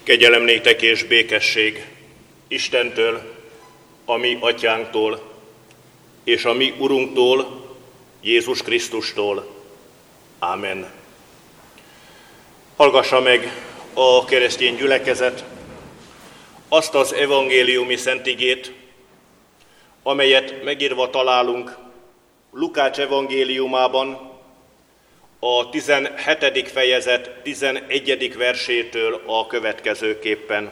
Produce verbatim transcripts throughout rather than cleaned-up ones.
Kegyelem néktek és békesség Istentől, a mi atyánktól, és a mi Urunktól, Jézus Krisztustól. Ámen. Hallgassa meg a keresztény gyülekezet azt az evangéliumi szentigét, amelyet megírva találunk Lukács evangéliumában, a tizenhetedik fejezet tizenegyedik versétől a következőképpen.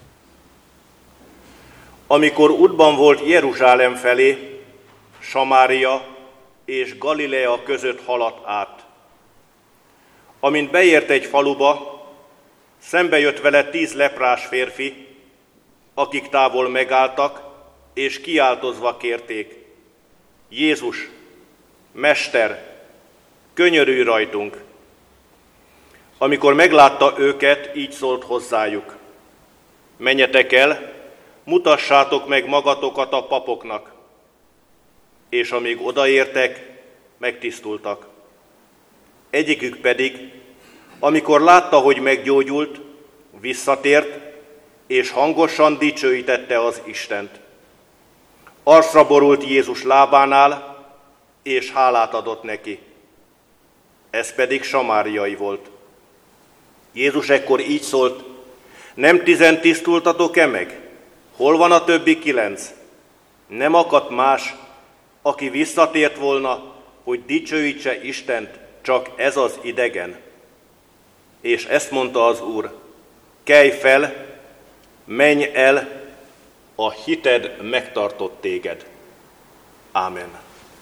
Amikor útban volt Jeruzsálem felé, Samária és Galilea között haladt át. Amint beért egy faluba, szembe jött vele tíz leprás férfi, akik távol megálltak, és kiáltozva kérték: Jézus, Mester, könyörülj rajtunk! Amikor meglátta őket, így szólt hozzájuk: menjetek el, mutassátok meg magatokat a papoknak. És amíg odaértek, megtisztultak. Egyikük pedig, amikor látta, hogy meggyógyult, visszatért, és hangosan dicsőítette az Istent. Arcra borult Jézus lábánál, és hálát adott neki. Ez pedig samáriai volt. Jézus ekkor így szólt: nem tizen tisztultatok-e meg? Hol van a többi kilenc? Nem akadt más, aki visszatért volna, hogy dicsőítse Istent, csak ez az idegen. És ezt mondta az Úr: kelj fel, menj el, a hited megtartott téged. Ámen.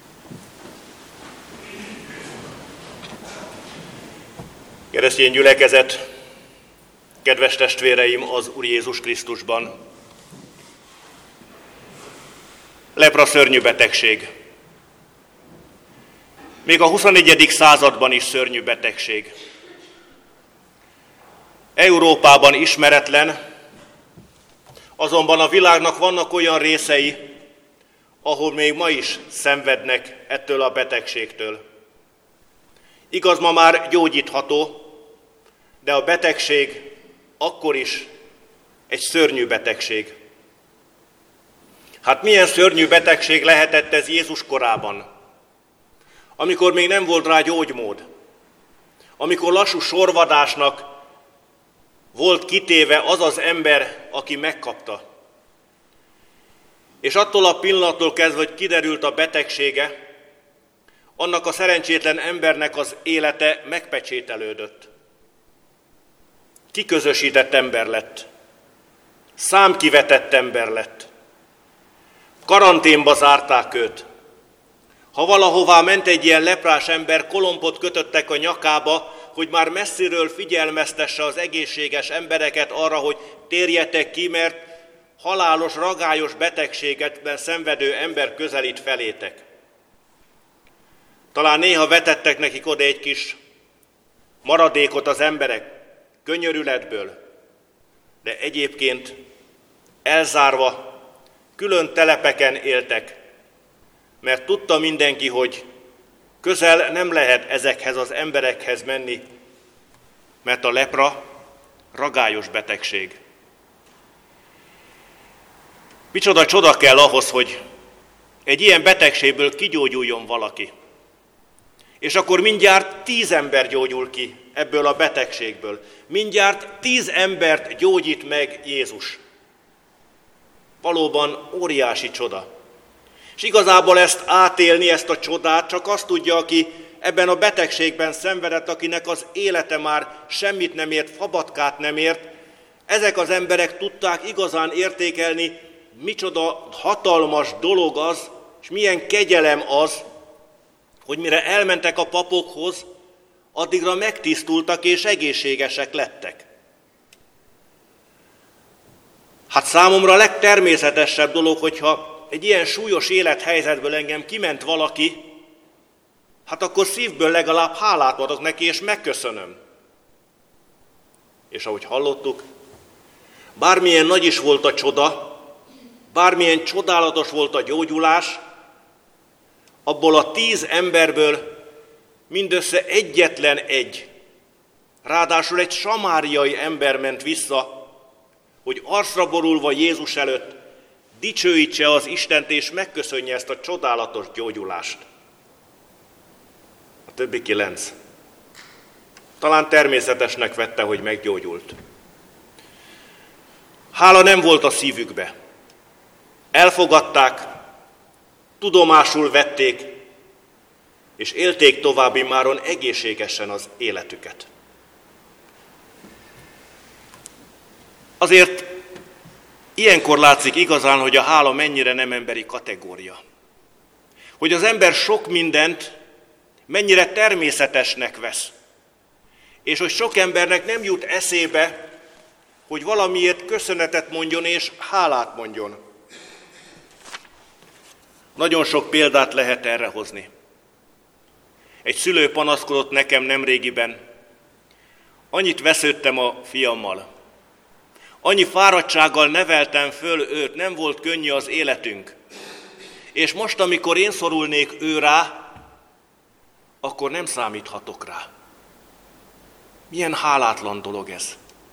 Keresztény gyülekezet, kedves testvéreim az Úr Jézus Krisztusban! Lepra szörnyű betegség. Még a huszonegyedik században is szörnyű betegség. Európában ismeretlen, azonban a világnak vannak olyan részei, ahol még ma is szenvednek ettől a betegségtől. Igaz, ma már gyógyítható, de a betegség akkor is egy szörnyű betegség. Hát milyen szörnyű betegség lehetett ez Jézus korában, amikor még nem volt rá gyógymód, amikor lassú sorvadásnak volt kitéve az az ember, aki megkapta. És attól a pillanattól kezdve, hogy kiderült a betegsége, annak a szerencsétlen embernek az élete megpecsételődött. Kiközösített ember lett, számkivetett ember lett, karanténba zárták őt. Ha valahová ment egy ilyen leprás ember, kolompot kötöttek a nyakába, hogy már messziről figyelmeztesse az egészséges embereket arra, hogy térjetek ki, mert halálos, ragályos betegségetben szenvedő ember közelít felétek. Talán néha vetettek nekik oda egy kis maradékot az emberek, könyörületből, de egyébként elzárva, külön telepeken éltek, mert tudta mindenki, hogy közel nem lehet ezekhez az emberekhez menni, mert a lepra ragályos betegség. Micsoda csoda kell ahhoz, hogy egy ilyen betegségből kigyógyuljon valaki. És akkor mindjárt tíz ember gyógyul ki ebből a betegségből. Mindjárt tíz embert gyógyít meg Jézus. Valóban óriási csoda. És igazából ezt átélni, ezt a csodát csak azt tudja, aki ebben a betegségben szenvedett, akinek az élete már semmit nem ért, fabatkát nem ért. Ezek az emberek tudták igazán értékelni, micsoda hatalmas dolog az, és milyen kegyelem az, hogy mire elmentek a papokhoz, addigra megtisztultak és egészségesek lettek. Hát számomra a legtermészetesebb dolog, hogyha egy ilyen súlyos élethelyzetből engem kiment valaki, hát akkor szívből legalább hálát adok neki, és megköszönöm. És ahogy hallottuk, bármilyen nagy is volt a csoda, bármilyen csodálatos volt a gyógyulás, abból a tíz emberből mindössze egyetlen egy, ráadásul egy samáriai ember ment vissza, hogy arcra borulva Jézus előtt dicsőítse az Istent, és megköszönje ezt a csodálatos gyógyulást. A többi kilenc. Talán természetesnek vette, hogy meggyógyult. Hála nem volt a szívükbe. Elfogadták, tudomásul vették, és élték tovább immáron egészségesen az életüket. Azért ilyenkor látszik igazán, hogy a hála mennyire nem emberi kategória. Hogy az ember sok mindent mennyire természetesnek vesz. És hogy sok embernek nem jut eszébe, hogy valamiért köszönetet mondjon és hálát mondjon. Nagyon sok példát lehet erre hozni. Egy szülő panaszkodott nekem nemrégiben. Annyit vesződtem a fiammal. Annyi fáradtsággal neveltem föl őt, nem volt könnyű az életünk. És most, amikor én szorulnék ő rá, akkor nem számíthatok rá. Milyen hálátlan dolog ez.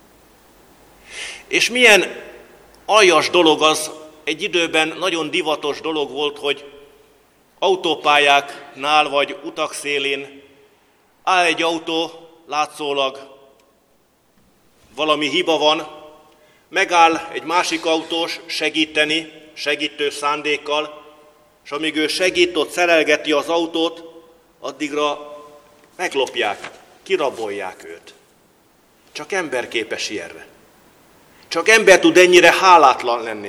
És milyen aljas dolog az, egy időben nagyon divatos dolog volt, hogy autópályáknál vagy utak szélén áll egy autó, látszólag valami hiba van, megáll egy másik autós segíteni, segítő szándékkal, és amíg ő segít, ott szerelgeti az autót, addigra meglopják, kirabolják őt. Csak ember képes ilyenre. Csak ember tud ennyire hálátlan lenni.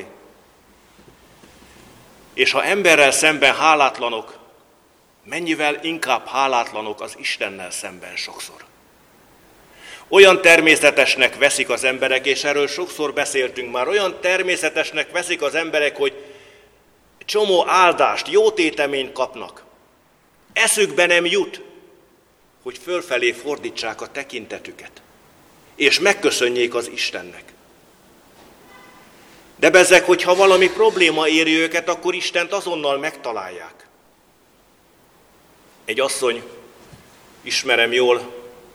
És ha emberrel szemben hálátlanok, mennyivel inkább hálátlanok az Istennel szemben sokszor. Olyan természetesnek veszik az emberek, és erről sokszor beszéltünk már, olyan természetesnek veszik az emberek, hogy csomó áldást, jó téteményt kapnak. Eszükbe nem jut, hogy fölfelé fordítsák a tekintetüket, és megköszönjék az Istennek. De bezzeg, hogyha valami probléma éri őket, akkor Istent azonnal megtalálják. Egy asszony, ismerem jól,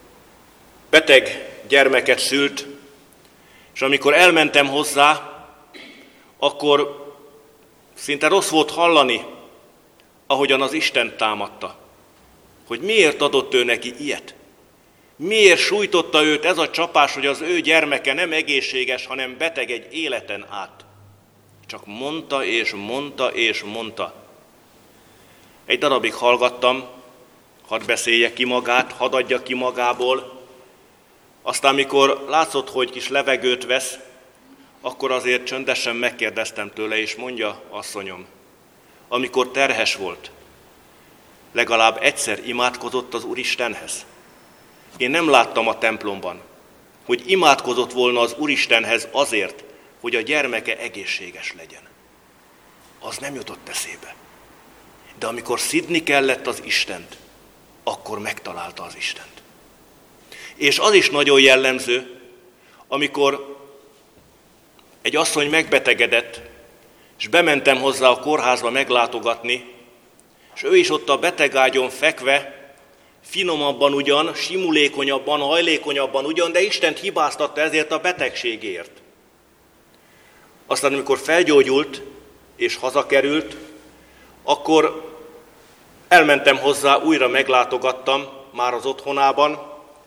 beteg gyermeket szült, és amikor elmentem hozzá, akkor szinte rossz volt hallani, ahogyan az Isten támadta, hogy miért adott ő neki ilyet. Miért sújtotta őt ez a csapás, hogy az ő gyermeke nem egészséges, hanem beteg egy életen át. Csak mondta és mondta és mondta. Egy darabig hallgattam, hadd beszélje ki magát, hadd adja ki magából. Aztán, mikor látszott, hogy kis levegőt vesz, akkor azért csöndesen megkérdeztem tőle, és mondja, asszonyom, amikor terhes volt, legalább egyszer imádkozott az Úristenhez. Én nem láttam a templomban, hogy imádkozott volna az Úristenhez azért, hogy a gyermeke egészséges legyen. Az nem jutott eszébe. De amikor szidni kellett az Istent, akkor megtalálta az Istent. És az is nagyon jellemző, amikor egy asszony megbetegedett, és bementem hozzá a kórházba meglátogatni, és ő is ott a betegágyon fekve, finomabban ugyan, simulékonyabban, hajlékonyabban ugyan, de Istent hibáztatta ezért a betegségért. Aztán, amikor felgyógyult és hazakerült, akkor elmentem hozzá, újra meglátogattam már az otthonában,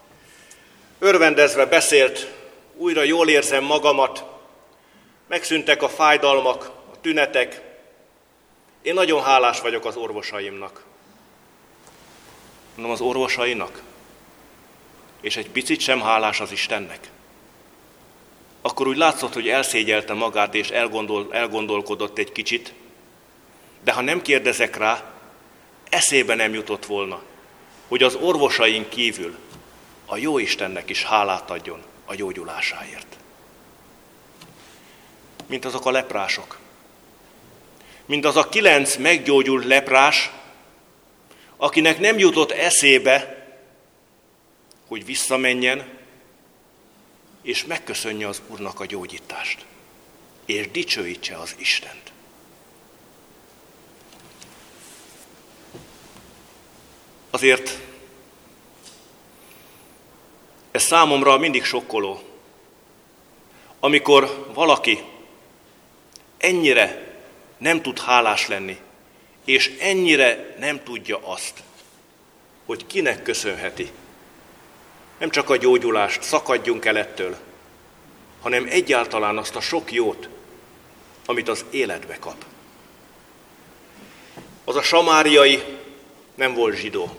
örvendezve beszélt, újra jól érzem magamat, megszűntek a fájdalmak, a tünetek. Én nagyon hálás vagyok az orvosaimnak. Mondom, az orvosainak? És egy picit sem hálás az Istennek? Akkor úgy látszott, hogy elszégyelte magát és elgondol, elgondolkodott egy kicsit, de ha nem kérdezek rá, eszébe nem jutott volna, hogy az orvosain kívül a jó Istennek is hálát adjon a gyógyulásáért. Mint azok a leprások. Mint az a kilenc meggyógyult leprás, akinek nem jutott eszébe, hogy visszamenjen, és megköszönje az Úrnak a gyógyítást, és dicsőítse az Istent. Azért ez számomra mindig sokkoló, amikor valaki ennyire nem tud hálás lenni, és ennyire nem tudja azt, hogy kinek köszönheti. Nem csak a gyógyulást, szakadjunk el ettől, hanem egyáltalán azt a sok jót, amit az életbe kap. Az a samáriai nem volt zsidó.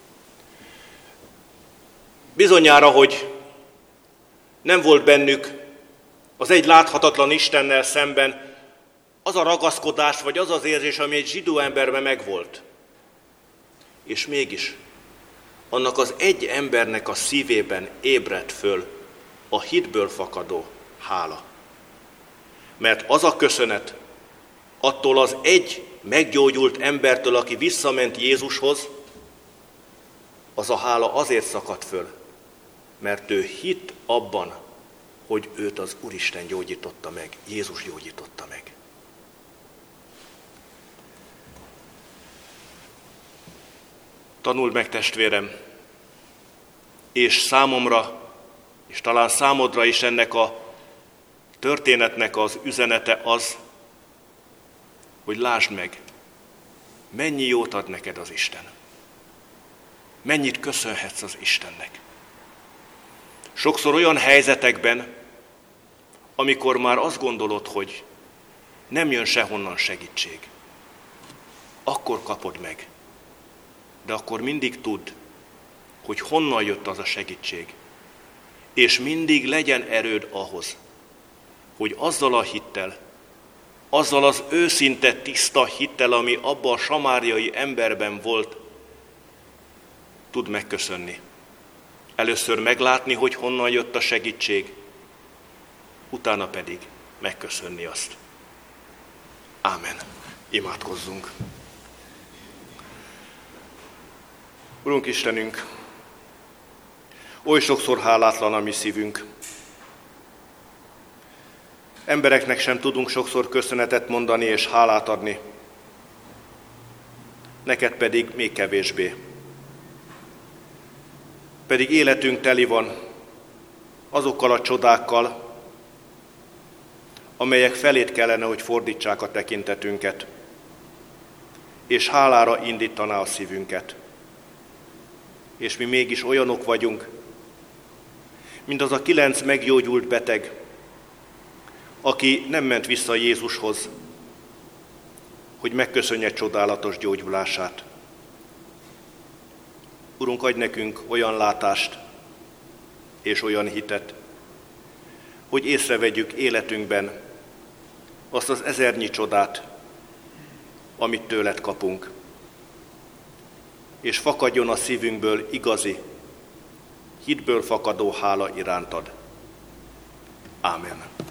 Bizonyára, hogy nem volt bennük az egy láthatatlan Istennel szemben az a ragaszkodás, vagy az az érzés, ami egy zsidó emberben megvolt. És mégis annak az egy embernek a szívében ébredt föl a hitből fakadó hála. Mert az a köszönet attól az egy meggyógyult embertől, aki visszament Jézushoz, az a hála azért szakadt föl, mert ő hitt abban, hogy őt az Úristen gyógyította meg, Jézus gyógyította meg. Tanuld meg, testvérem, és számomra, és talán számodra is ennek a történetnek az üzenete az, hogy lásd meg, mennyi jót ad neked az Isten. Mennyit köszönhetsz az Istennek. Sokszor olyan helyzetekben, amikor már azt gondolod, hogy nem jön sehonnan segítség, akkor kapod meg. De akkor mindig tudd, hogy honnan jött az a segítség. És mindig legyen erőd ahhoz, hogy azzal a hittel, azzal az őszinte, tiszta hittel, ami abban a samáriai emberben volt, tudd megköszönni. Először meglátni, hogy honnan jött a segítség, utána pedig megköszönni azt. Ámen. Imádkozzunk. Urunk Istenünk, oly sokszor hálátlan a mi szívünk. Embereknek sem tudunk sokszor köszönetet mondani és hálát adni. Neked pedig még kevésbé. Pedig életünk teli van azokkal a csodákkal, amelyek felét kellene, hogy fordítsák a tekintetünket, és hálára indítaná a szívünket. És mi mégis olyanok vagyunk, mint az a kilenc meggyógyult beteg, aki nem ment vissza Jézushoz, hogy megköszönje csodálatos gyógyulását. Urunk, adj nekünk olyan látást és olyan hitet, hogy észrevegyük életünkben azt az ezernyi csodát, amit tőled kapunk, és fakadjon a szívünkből igazi, hitből fakadó hála irántad. Ámen.